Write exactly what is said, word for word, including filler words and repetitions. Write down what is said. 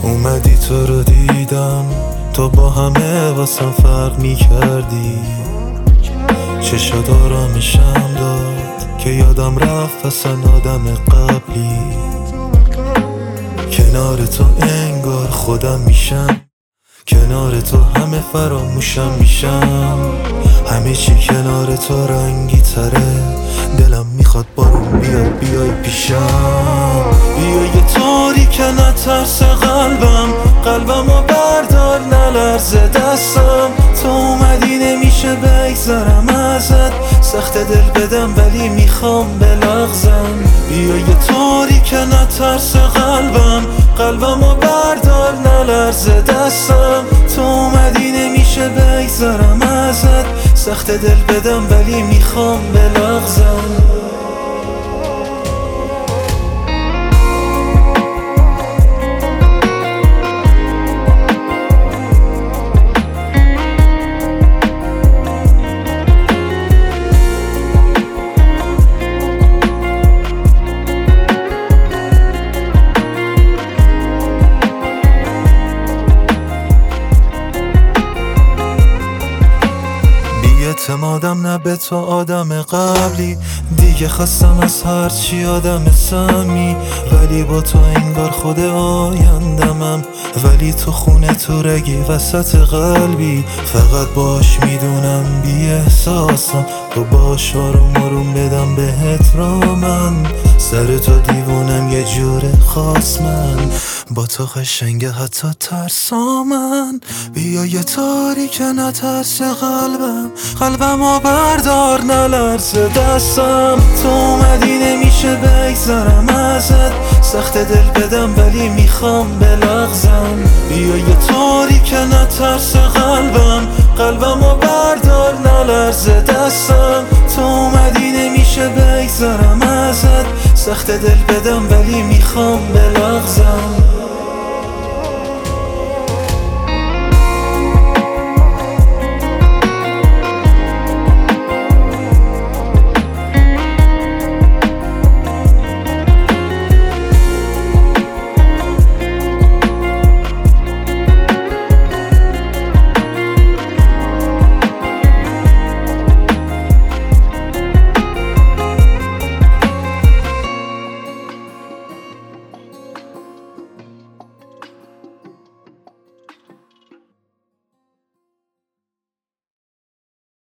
اومدی تو رو دیدم، تو با همه واسم فرق میکردی. چشات آرامشم داد که یادم رفت اصلا آدم قبلی. کنار تو انگار خودم میشم، کنار تو همه فراموشم میشم. همه چی کنار تو رنگی تره، دلم میخواد بارون بیاد بیای پیشم. بیا یه طوری که نترس قلبم، قلبمو بردار نلرزه دستم. تو اومدی نمیشه بگذرم ازت، سخت دل بدم ولی میخوام بلغزم. بیا یه طوری که نترس قلبم، قلبمو بردار نلرزه دستم. تو اومدی نمیشه بگذرم ازت، سخت دل بدم ولی میخوام بلغزم. اعتمادم نه به تو آدم قبلی، دیگه خواستم از هرچی آدم سمی. ولی با تو انگار خود آیندمم، ولی تو خونه تو رگی وسط قلبی. فقط باش میدونم بی احساسم، تو باش آروم آروم بدم بهت رامن. سر تو دیوونم یه جور خاص، من با تو قشنگه حتی ترسامن. بیا یه تاری که نترس قلبم، قلبمو بردار نلرزه دستم. تو اومدی نمیشه بگذرم ازت، سخت دل بدم ولی میخوام بلغزم. بیا یه طوری که نترس قلبم، قلبمو بردار نلرزه دستم. تو اومدی نمیشه بگذرم ازت، سخت دل بدم ولی میخوام بلغزم.